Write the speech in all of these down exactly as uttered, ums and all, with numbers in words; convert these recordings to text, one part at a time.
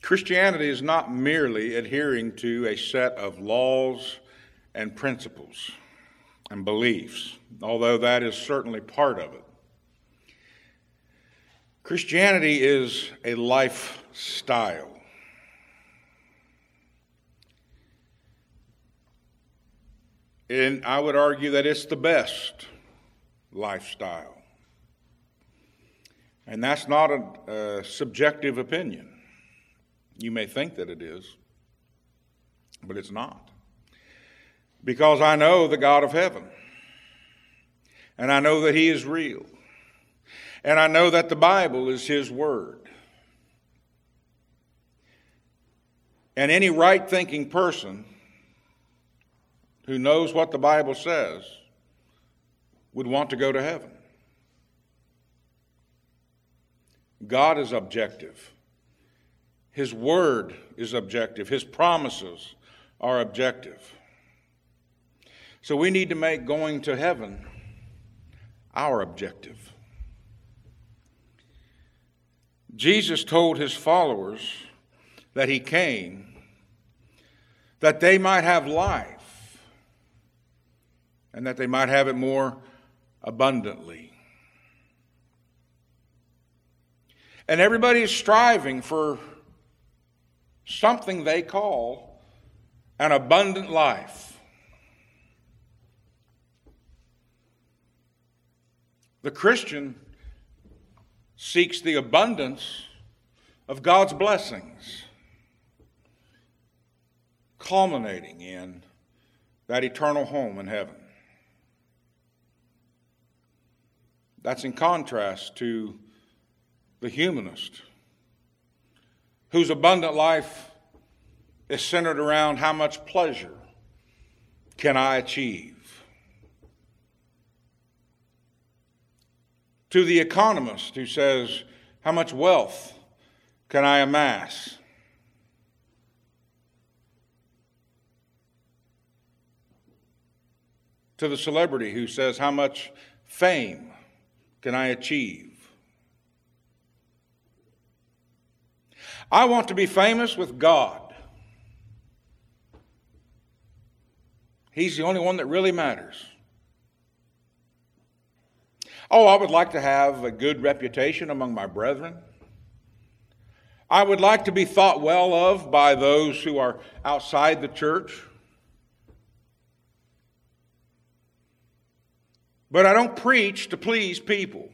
Christianity is not merely adhering to a set of laws and principles and beliefs, although that is certainly part of it. Christianity is a lifestyle. And I would argue that it's the best lifestyle. And that's not a, a subjective opinion. You may think that it is, but it's not. Because I know the God of heaven, and I know that He is real, and I know that the Bible is His Word. And any right-thinking person who knows what the Bible says would want to go to heaven. God is objective. His Word is objective. His promises are objective. So we need to make going to heaven our objective. Jesus told His followers that He came that they might have life and that they might have it more abundantly. And everybody is striving for something they call an abundant life. The Christian seeks the abundance of God's blessings, culminating in that eternal home in heaven. That's in contrast to the humanist, whose abundant life is centered around how much pleasure can I achieve. To the economist who says, how much wealth can I amass? To the celebrity who says, how much fame can I achieve? I want to be famous with God. He's the only one that really matters. Oh, I would like to have a good reputation among my brethren. I would like to be thought well of by those who are outside the church. But I don't preach to please people.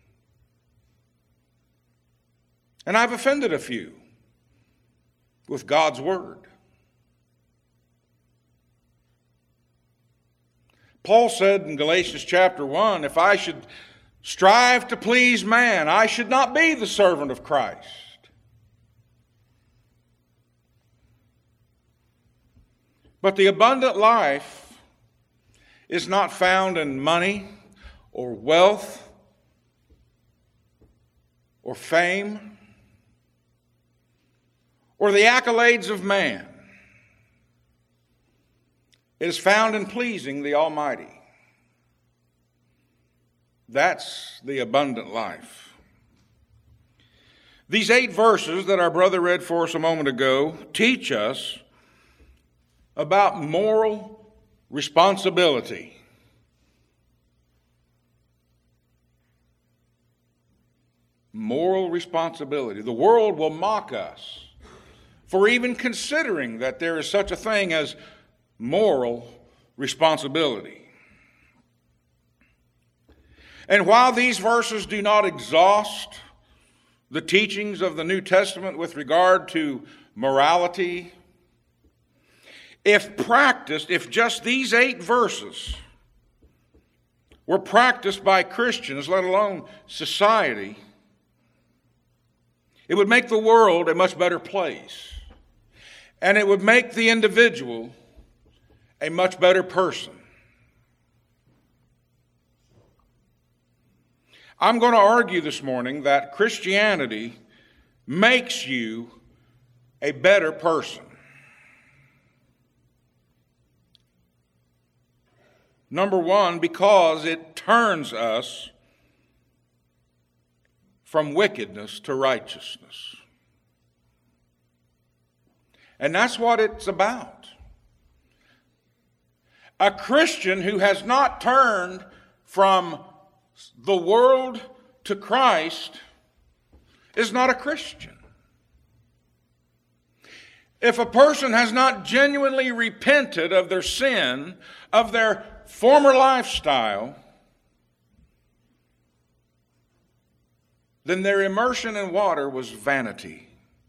And I've offended a few with God's word. Paul said in Galatians chapter one, if I should strive to please man, I should not be the servant of Christ. But the abundant life is not found in money or wealth or fame or the accolades of man. It is found in pleasing the Almighty. That's the abundant life. These eight verses that our brother read for us a moment ago teach us about moral responsibility. Moral responsibility. The world will mock us for even considering that there is such a thing as moral responsibility. And while these verses do not exhaust the teachings of the New Testament with regard to morality, if practiced, if just these eight verses were practiced by Christians, let alone society, it would make the world a much better place. And it would make the individual a much better person. I'm going to argue this morning that Christianity makes you a better person. Number one, because it turns us from wickedness to righteousness. And that's what it's about. A Christian who has not turned from the world to Christ is not a Christian. If a person has not genuinely repented of their sin, of their former lifestyle, then their immersion in water was vanity.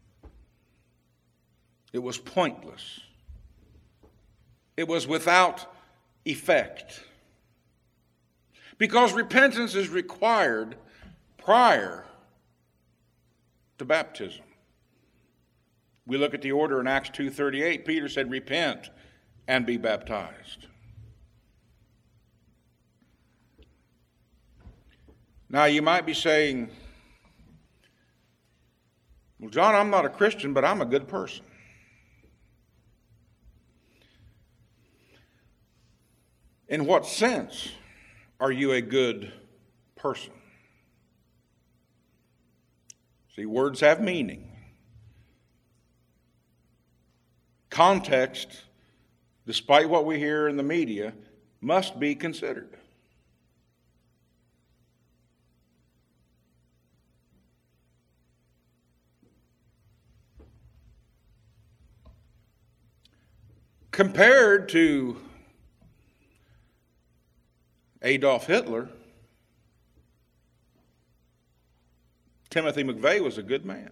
It was pointless. It was without effect. Because repentance is required prior to baptism. We look at the order in Acts two thirty-eight. Peter said, repent and be baptized. Now you might be saying, well, John, I'm not a Christian, but I'm a good person. In what sense are you a good person? See, words have meaning. Context, despite what we hear in the media, must be considered. Compared to Adolf Hitler, Timothy McVeigh was a good man.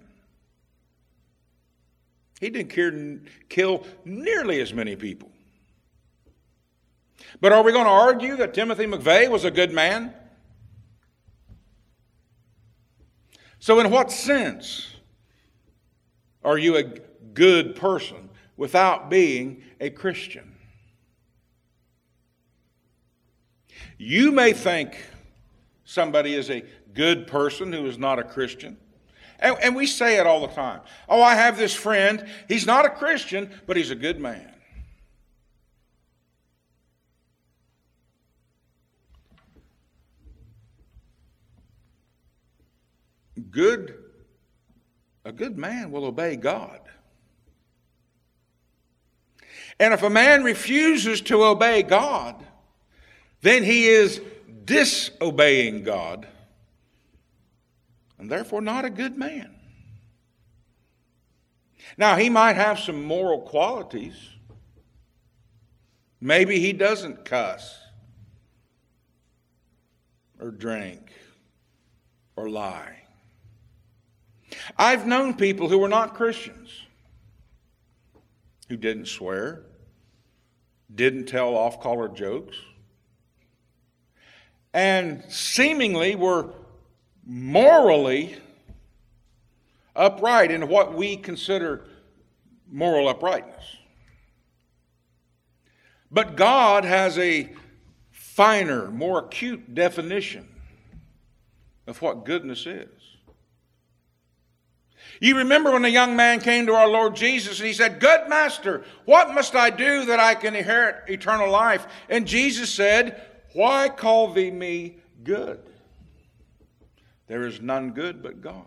He didn't kill nearly as many people. But are we going to argue that Timothy McVeigh was a good man? So in what sense are you a good person without being a Christian? You may think somebody is a good person who is not a Christian. And, and we say it all the time. Oh, I have this friend. He's not a Christian, but he's a good man. Good, a good man will obey God. And if a man refuses to obey God, then he is disobeying God, and therefore not a good man. Now, he might have some moral qualities. Maybe he doesn't cuss or drink or lie. I've known people who were not Christians who didn't swear, didn't tell off-color jokes, and seemingly were morally upright in what we consider moral uprightness. But God has a finer, more acute definition of what goodness is. You remember when the young man came to our Lord Jesus and he said, "Good master, what must I do that I can inherit eternal life?" And Jesus said, "Why call thee me good? There is none good but God."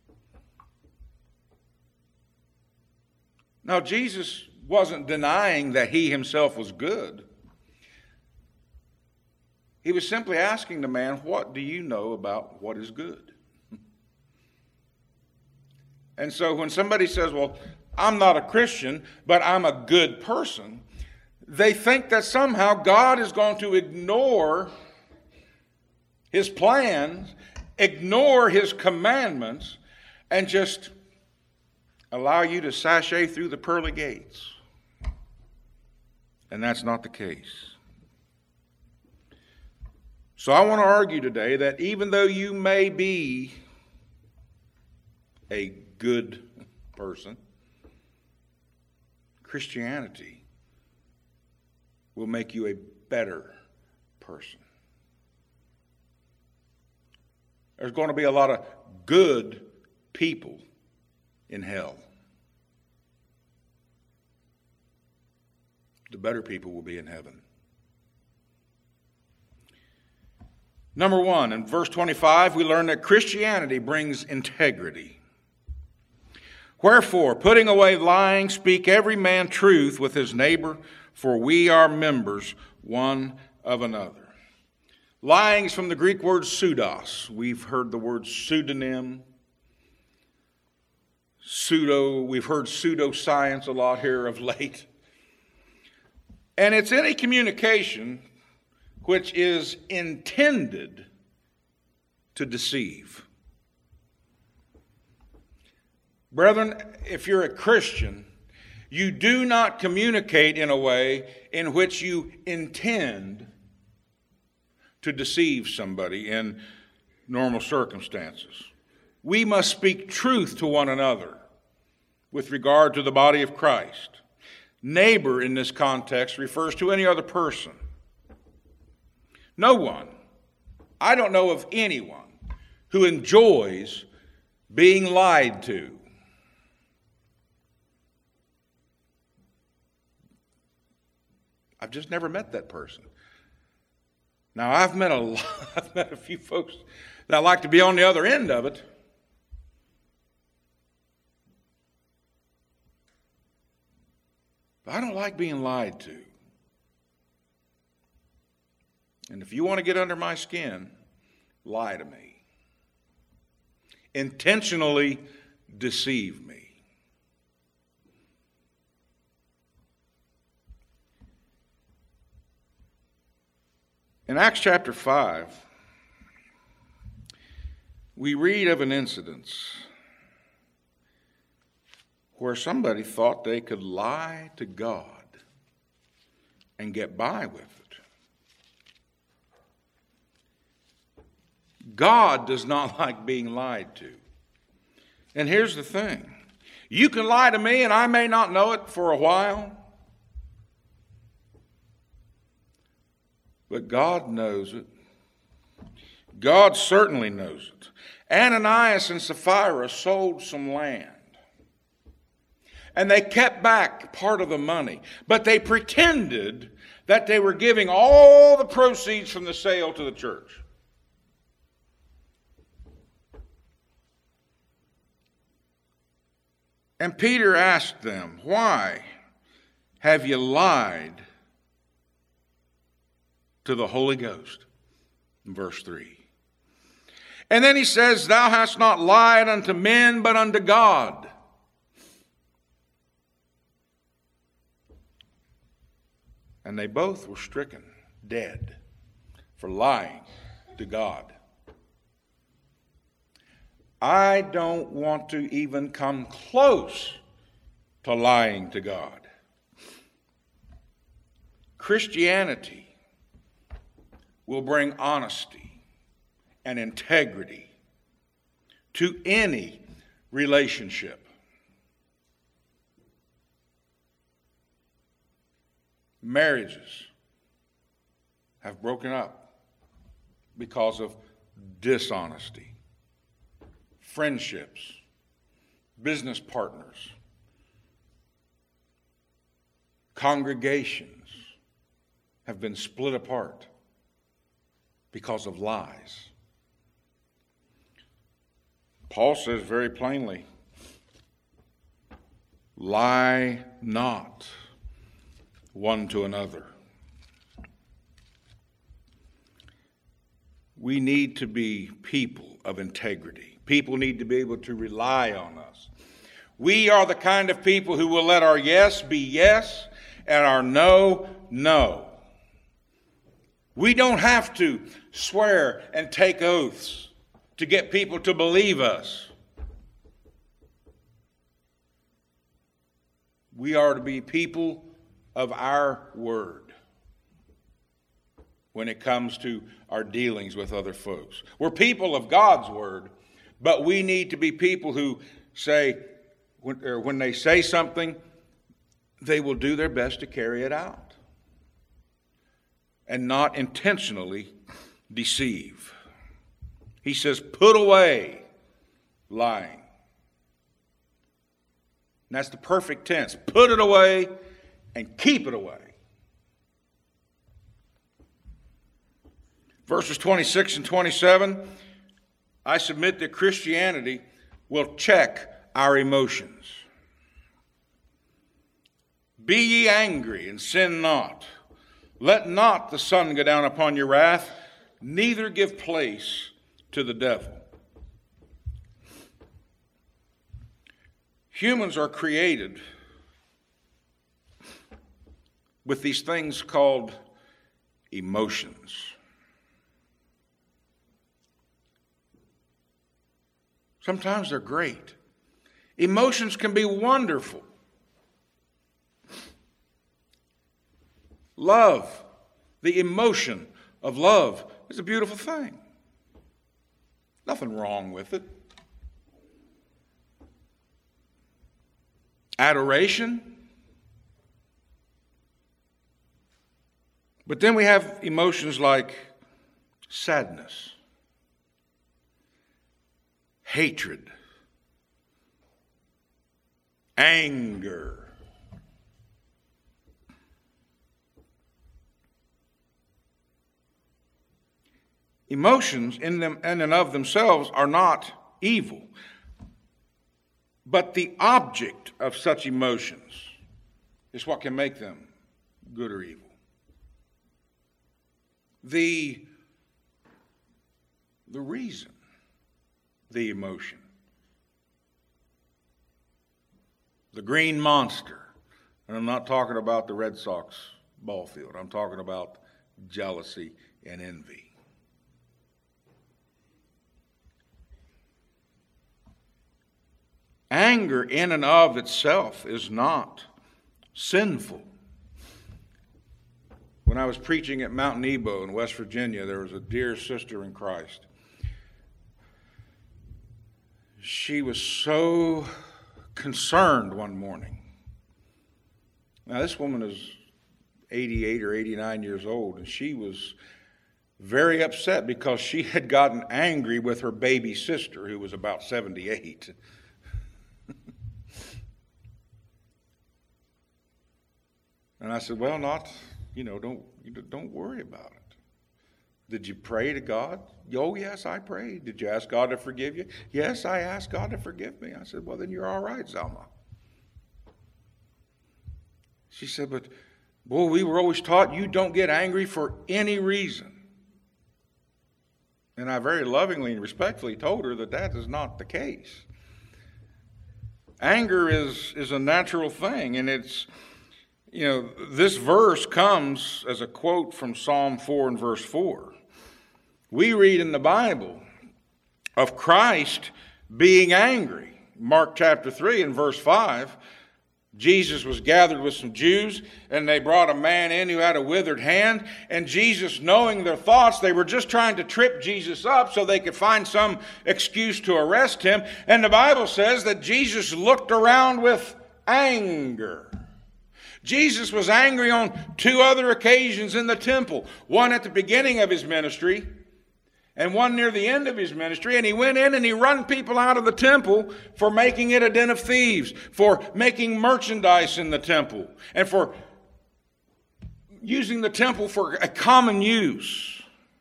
Now, Jesus wasn't denying that he himself was good. He was simply asking the man, what do you know about what is good? And so when somebody says, well, I'm not a Christian, but I'm a good person, they think that somehow God is going to ignore his plans, ignore his commandments, and just allow you to sashay through the pearly gates. And that's not the case. So I want to argue today that even though you may be a good person, Christianity will make you a better person. There's going to be a lot of good people in hell. The better people will be in heaven. Number one, in verse twenty-five, we learn that Christianity brings integrity. Wherefore, putting away lying, speak every man truth with his neighbor, for we are members one of another. Lying is from the Greek word pseudos. We've heard the word pseudonym, pseudo, we've heard pseudoscience a lot here of late. And it's any communication which is intended to deceive. Brethren, if you're a Christian, you do not communicate in a way in which you intend to deceive somebody in normal circumstances. We must speak truth to one another with regard to the body of Christ. Neighbor in this context refers to any other person. No one, I don't know of anyone who enjoys being lied to. I've just never met that person. Now, I've met a lot, I've met a few folks that like to be on the other end of it. But I don't like being lied to. And if you want to get under my skin, lie to me. Intentionally deceive me. In Acts chapter five, we read of an incident where somebody thought they could lie to God and get by with it. God does not like being lied to. And here's the thing. You can lie to me and I may not know it for a while. But God knows it. God certainly knows it. Ananias and Sapphira sold some land. And they kept back part of the money. But they pretended that they were giving all the proceeds from the sale to the church. And Peter asked them, "Why have you lied to the Holy Ghost?" In verse three. And then he says, "Thou hast not lied unto men, but unto God." And they both were stricken dead for lying to God. I don't want to even come close to lying to God. Christianity will bring honesty and integrity to any relationship. Marriages have broken up because of dishonesty. Friendships, business partners, congregations have been split apart because of lies. Paul says very plainly, "Lie not one to another." We need to be people of integrity. People need to be able to rely on us. We are the kind of people who will let our yes be yes and our no, no. We don't have to swear and take oaths to get people to believe us. We are to be people of our word when it comes to our dealings with other folks. We're people of God's word, but we need to be people who say, when, or when they say something, they will do their best to carry it out and not intentionally deceive. He says, put away lying. And that's the perfect tense. Put it away and keep it away. Verses twenty-six and twenty-seven, I submit that Christianity will check our emotions. Be ye angry and sin not. Let not the sun go down upon your wrath, neither give place to the devil. Humans are created with these things called emotions. Sometimes they're great. Emotions can be wonderful. Love, the emotion of love, is a beautiful thing. Nothing wrong with it. Adoration. But then we have emotions like sadness, hatred, anger. Emotions in them in and of themselves are not evil, but the object of such emotions is what can make them good or evil. The, the reason, the emotion. The green monster. And I'm not talking about the Red Sox ball field. I'm talking about jealousy and envy. Anger in and of itself is not sinful. When I was preaching at Mount Nebo in West Virginia, there was a dear sister in Christ. She was so concerned one morning. Now, this woman is eighty-eight or eighty-nine years old, and she was very upset because she had gotten angry with her baby sister, who was about seventy-eight. And I said, well, not, you know, don't, don't worry about it. Did you pray to God? Oh, yes, I prayed. Did you ask God to forgive you? Yes, I asked God to forgive me. I said, well, then you're all right, Zelma. She said, but, boy, we were always taught you don't get angry for any reason. And I very lovingly and respectfully told her that that is not the case. Anger is, is a natural thing, and it's, you know, this verse comes as a quote from Psalm four and verse four. We read in the Bible of Christ being angry. Mark chapter three and verse five, Jesus was gathered with some Jews, and they brought a man in who had a withered hand, and Jesus, knowing their thoughts, they were just trying to trip Jesus up so they could find some excuse to arrest him. And the Bible says that Jesus looked around with anger. Jesus was angry on two other occasions in the temple, one at the beginning of his ministry and one near the end of his ministry. And he went in and he run people out of the temple for making it a den of thieves, for making merchandise in the temple, and for using the temple for a common use.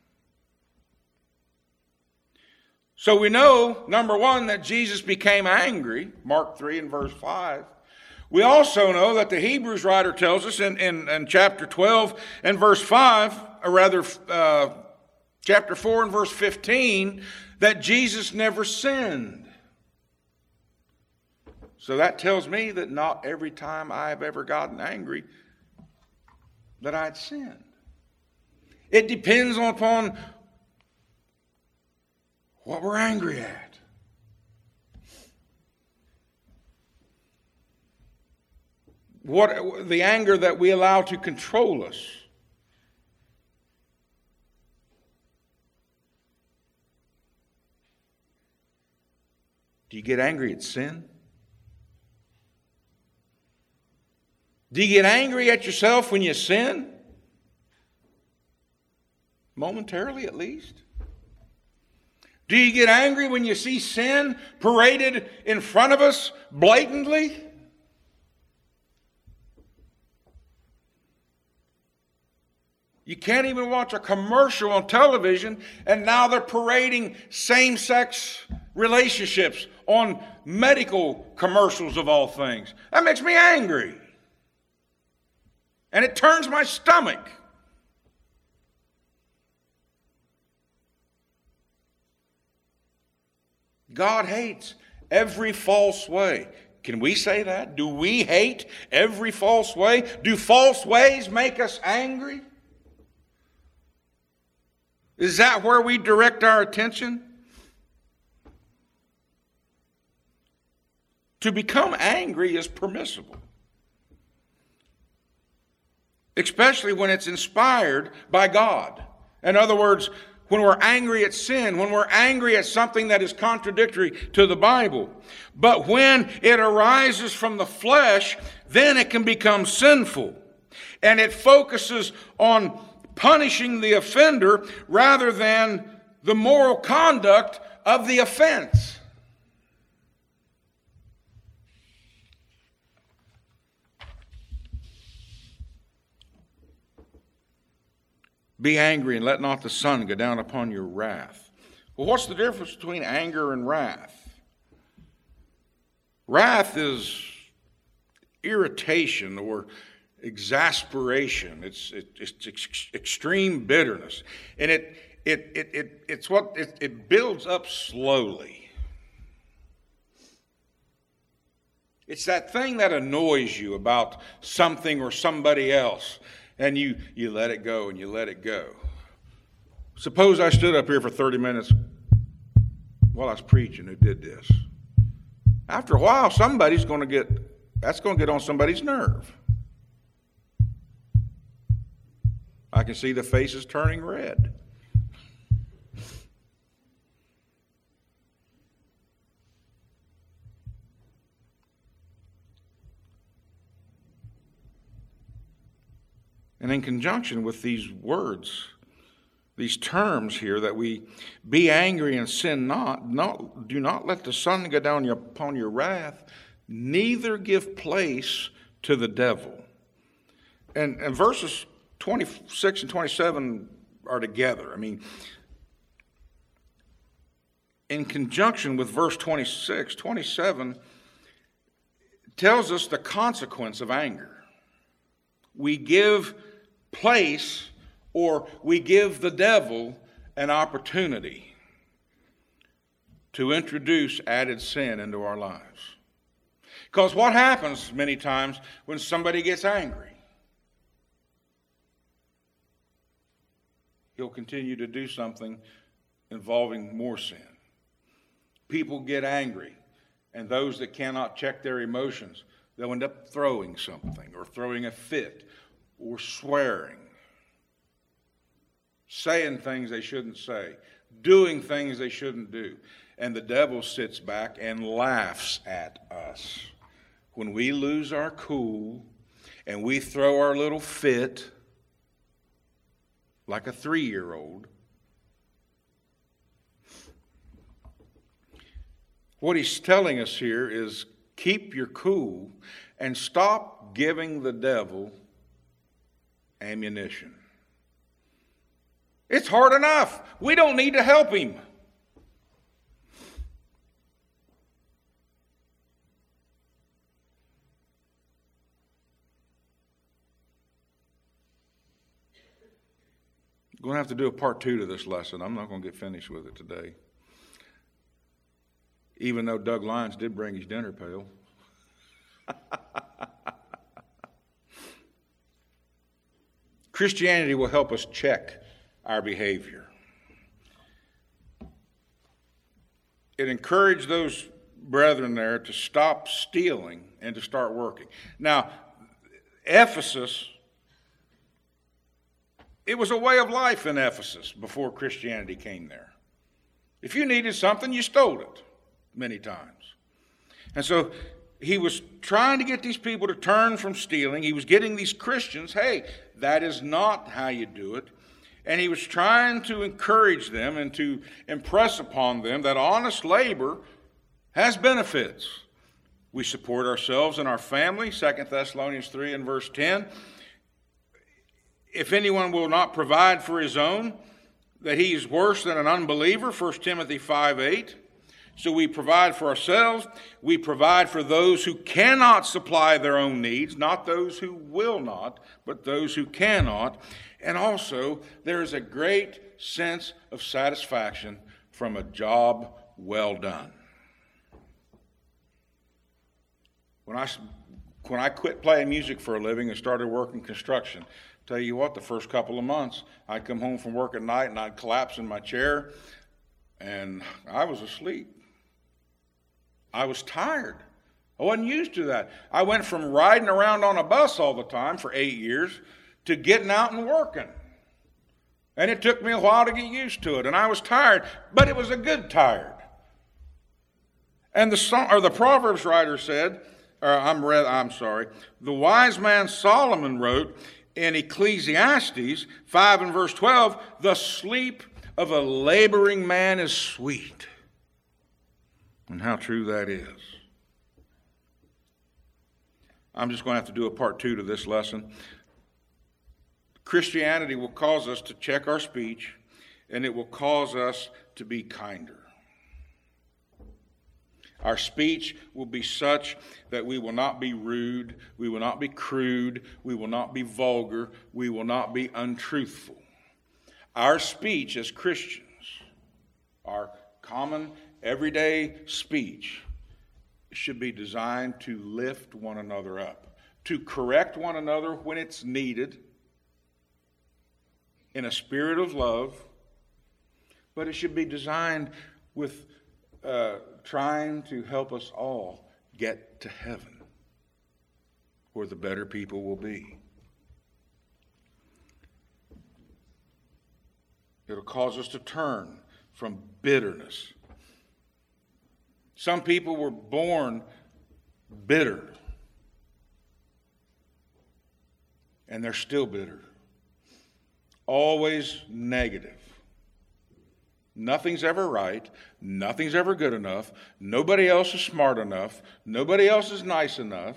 So we know, number one, that Jesus became angry, Mark three and verse five. We also know that the Hebrews writer tells us in, in, in chapter twelve and verse five, or rather uh, chapter four and verse fifteen, that Jesus never sinned. So that tells me that not every time I have ever gotten angry that I'd sinned. It depends upon what we're angry at. What the anger that we allow to control us. Do you get angry at sin? Do you get angry at yourself when you sin? Momentarily, at least. Do you get angry when you see sin paraded in front of us blatantly? You can't even watch a commercial on television, and now they're parading same-sex relationships on medical commercials of all things. That makes me angry. And it turns my stomach. God hates every false way. Can we say that? Do we hate every false way? Do false ways make us angry? Is that where we direct our attention? To become angry is permissible, especially when it's inspired by God. In other words, when we're angry at sin, when we're angry at something that is contradictory to the Bible. But when it arises from the flesh, then it can become sinful. And it focuses on punishing the offender rather than the moral conduct of the offense. Be angry and let not the sun go down upon your wrath. Well, what's the difference between anger and wrath? Wrath is irritation or exasperation. It's, it, it's ex- extreme bitterness. And it, it, it, it, it's what it, it builds up slowly. It's that thing that annoys you about something or somebody else. And you, you let it go and you let it go. Suppose I stood up here for thirty minutes while I was preaching who did this. After a while, somebody's going to get, that's going to get on somebody's nerve. I can see the faces turning red. And in conjunction with these words, these terms here that we be angry and sin not, not do not let the sun go down upon your wrath, neither give place to the devil. And, and verses twenty-six and twenty-seven are together. I mean, in conjunction with verse twenty-six, twenty-seven tells us the consequence of anger. We give place, or we give the devil an opportunity to introduce added sin into our lives. Because what happens many times when somebody gets angry? He'll continue to do something involving more sin. People get angry, and those that cannot check their emotions, they'll end up throwing something, or throwing a fit, or swearing, saying things they shouldn't say, doing things they shouldn't do. And the devil sits back and laughs at us. When we lose our cool and we throw our little fit like a three-year-old, what he's telling us here is keep your cool and stop giving the devil ammunition. It's hard enough. We don't need to help him. I'm going to have to do a part two to this lesson. I'm not going to get finished with it today. Even though Doug Lyons did bring his dinner pail. Christianity will help us check our behavior. It encouraged those brethren there to stop stealing and to start working. Now, Ephesus, it was a way of life in Ephesus before Christianity came there. If you needed something, you stole it many times. And so he was trying to get these people to turn from stealing. He was getting these Christians, hey, that is not how you do it. And he was trying to encourage them and to impress upon them that honest labor has benefits. We support ourselves and our family, Second Thessalonians three and verse ten. If anyone will not provide for his own, that he is worse than an unbeliever, First Timothy five eight. So we provide for ourselves. We provide for those who cannot supply their own needs, not those who will not, but those who cannot. And also, there is a great sense of satisfaction from a job well done. When I, when I quit playing music for a living and started working construction, tell you what, the first couple of months, I'd come home from work at night and I'd collapse in my chair, and I was asleep. I was tired. I wasn't used to that. I went from riding around on a bus all the time for eight years to getting out and working. And it took me a while to get used to it, and I was tired, but it was a good tired. And the song, or the Proverbs writer said, or I'm read, I'm sorry, the wise man Solomon wrote in Ecclesiastes five and verse twelve, the sleep of a laboring man is sweet. And how true that is. I'm just going to have to do a part two to this lesson. Christianity will cause us to check our speech, and it will cause us to be kinder. Our speech will be such that we will not be rude, we will not be crude, we will not be vulgar, we will not be untruthful. Our speech as Christians, our common everyday speech, should be designed to lift one another up, to correct one another when it's needed, in a spirit of love, but it should be designed with uh, trying to help us all get to heaven, where the better people will be. It'll cause us to turn from bitterness. Some people were born bitter, and they're still bitter. Always negative. Nothing's ever right. Nothing's ever good enough. Nobody else is smart enough. Nobody else is nice enough.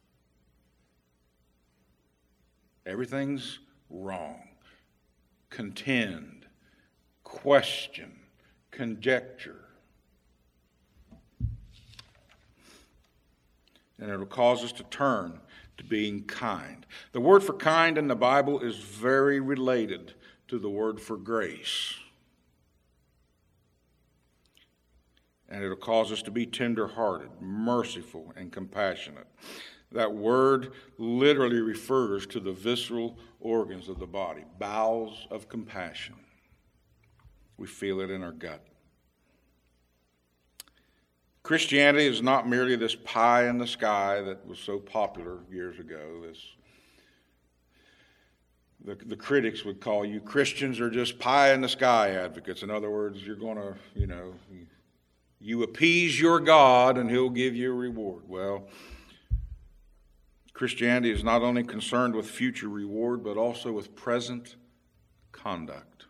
Everything's wrong. Contend, question, conjecture. And it'll cause us to turn to being kind. The word for kind in the Bible is very related to the word for grace. And it'll cause us to be tender-hearted, merciful, and compassionate. That word literally refers to the visceral organs of the body, bowels of compassion. We feel it in our gut. Christianity is not merely this pie in the sky that was so popular years ago. This, the, the critics would call you Christians are just pie in the sky advocates. In other words, you're going to, you know, you, you appease your God and he'll give you a reward. Well, Christianity is not only concerned with future reward, but also with present conduct.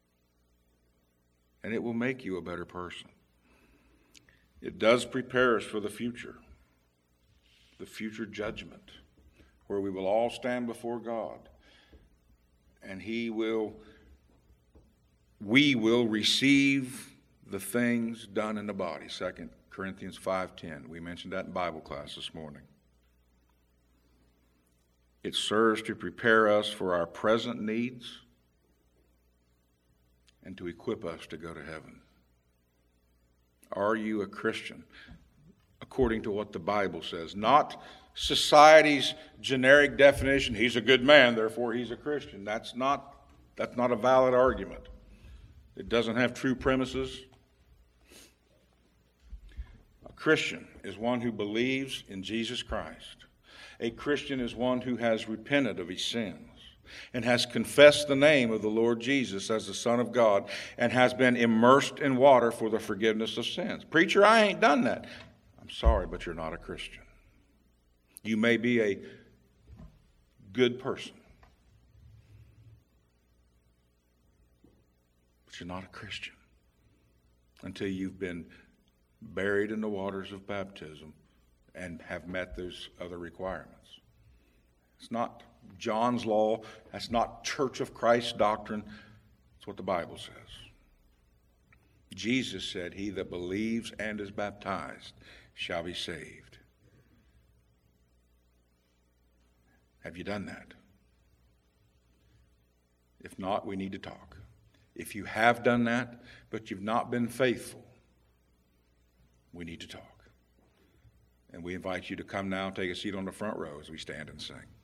And it will make you a better person. It does prepare us for the future, the future judgment, where we will all stand before God, and He will, we will receive the things done in the body. Second Corinthians five ten. We mentioned that in Bible class this morning. It serves to prepare us for our present needs and to equip us to go to heaven. Are you a Christian? According to what the Bible says. Not society's generic definition, he's a good man, therefore he's a Christian. That's not, that's not a valid argument. It doesn't have true premises. A Christian is one who believes in Jesus Christ. A Christian is one who has repented of his sins and has confessed the name of the Lord Jesus as the Son of God and has been immersed in water for the forgiveness of sins. Preacher, I ain't done that. I'm sorry, but you're not a Christian. You may be a good person, but you're not a Christian until you've been buried in the waters of baptism and have met those other requirements. It's not John's law. That's not Church of Christ doctrine. That's what the Bible says. Jesus said, "He that believes and is baptized shall be saved." Have you done that? If not, we need to talk. If you have done that, but you've not been faithful, we need to talk. And we invite you to come now and take a seat on the front row as we stand and sing.